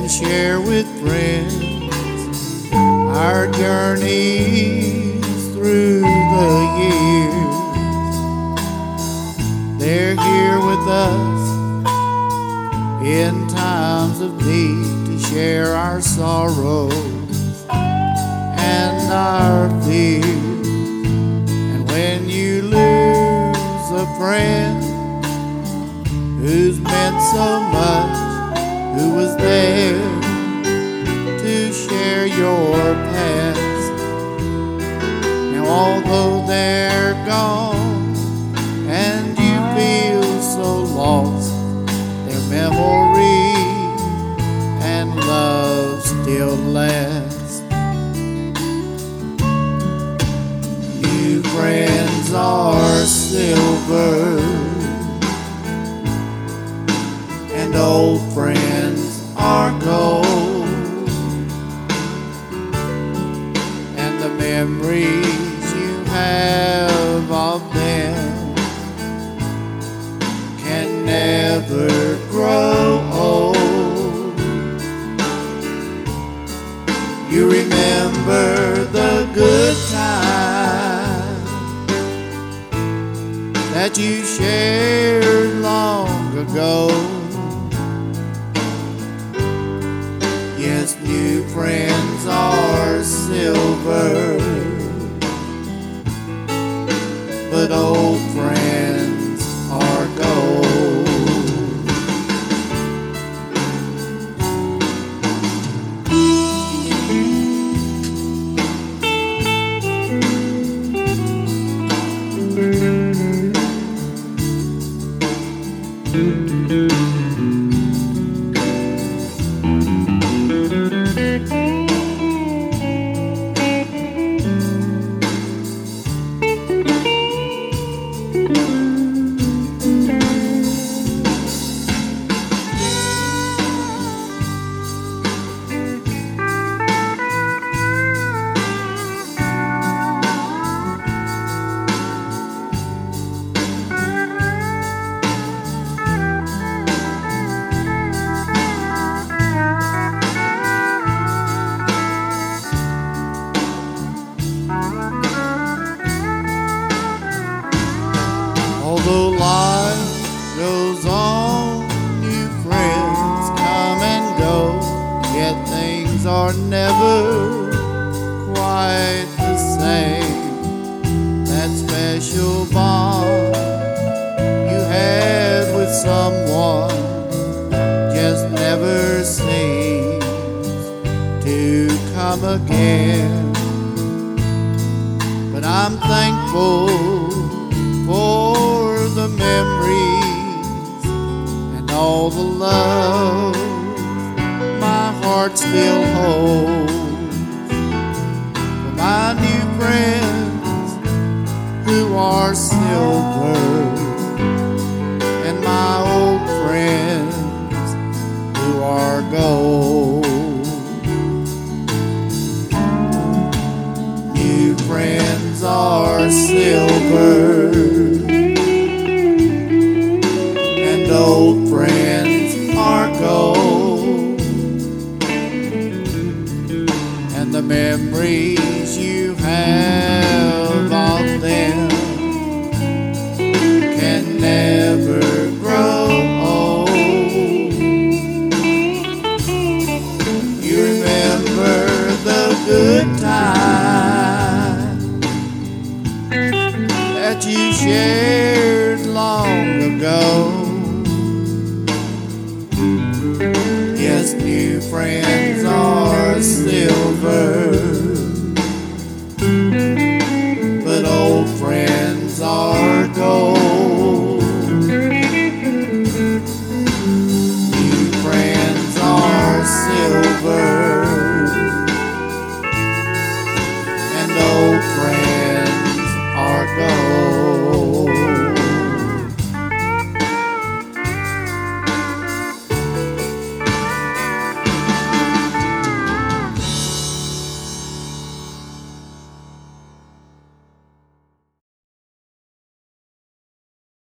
and share with friends our journeys through the years. They're here with us in times of need to share our sorrows and our fears. And when you lose a friend who's meant so much, who was there to share your past, now although they're gone and you feel so lost, their memory and love still last. New friends are silver and old friends are gold, and the memories you have of them can never grow old. You remember the good times that you shared long ago. Yes, new friends are silver, but old friends are gold. Although life goes on, new friends come and go, yet things are never quite the same. That special bond you had with someone just never seems to come again. But I'm thankful for the memories and all the love my heart still holds. For my new friends who are silver